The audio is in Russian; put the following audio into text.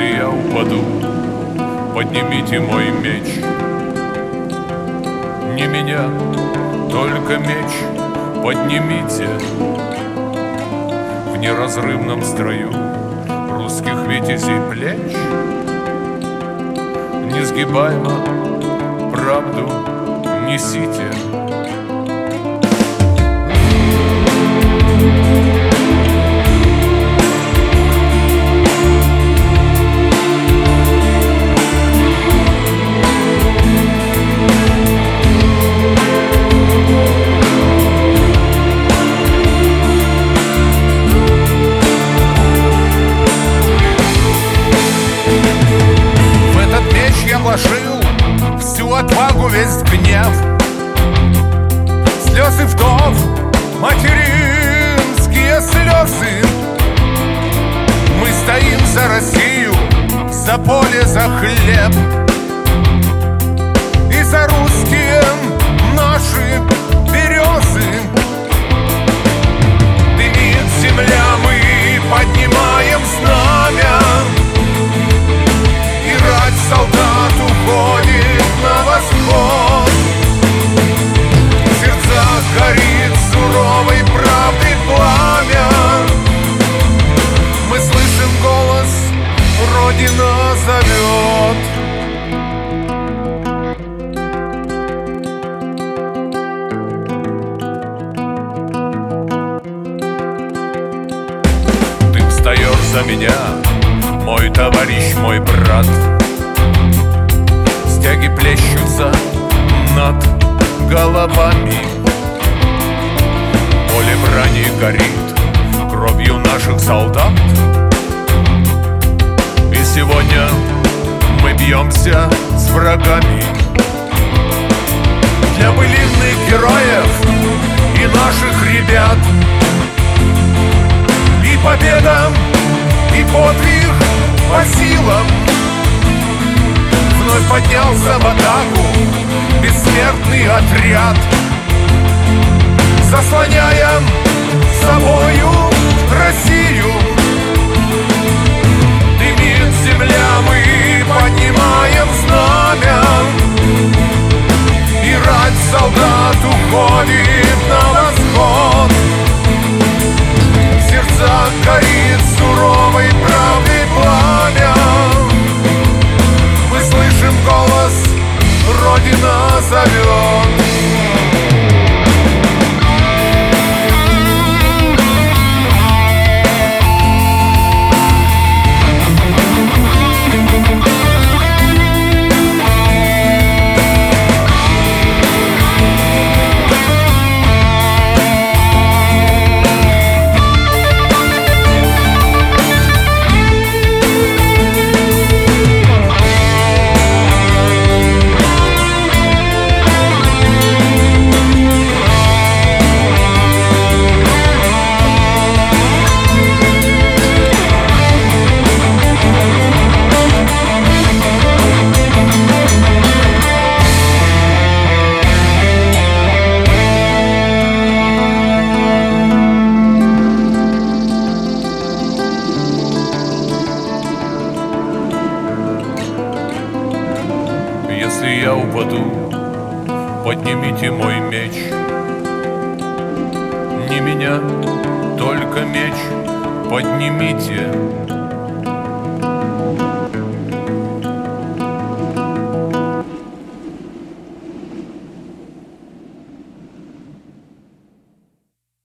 Если я упаду, поднимите мой меч. Не меня, только меч поднимите. В неразрывном строю русских витязей плеч несгибаемо правду несите. Вложил всю отвагу, весь гнев, слезы вдов, материнские слезы. Мы стоим за Россию, за поле, за хлеб и за русские наши березы. Дымит земля, мы поднимаем знамя, и рать солдат уходит на восход. В сердцах горит суровой правды пламя. Мы слышим голос, Родина зовет. Ты встаешь за меня, мой товарищ, мой брат. Стяги плещутся над головами. Поле брани горит кровью наших солдат. И сегодня мы бьемся с врагами. Для былинных героев и наших ребят и победа, и подвиг по силам. Вновь поднялся в атаку бессмертный отряд, заслоняя собою Россию. Дымит земля, мы поднимаем знамя, и рать солдат уходит на восход. В сердцах горит суровой правды пламя. Мы слышим голос, Родина зовет. Если я упаду, поднимите мой меч. Не меня, только меч поднимите.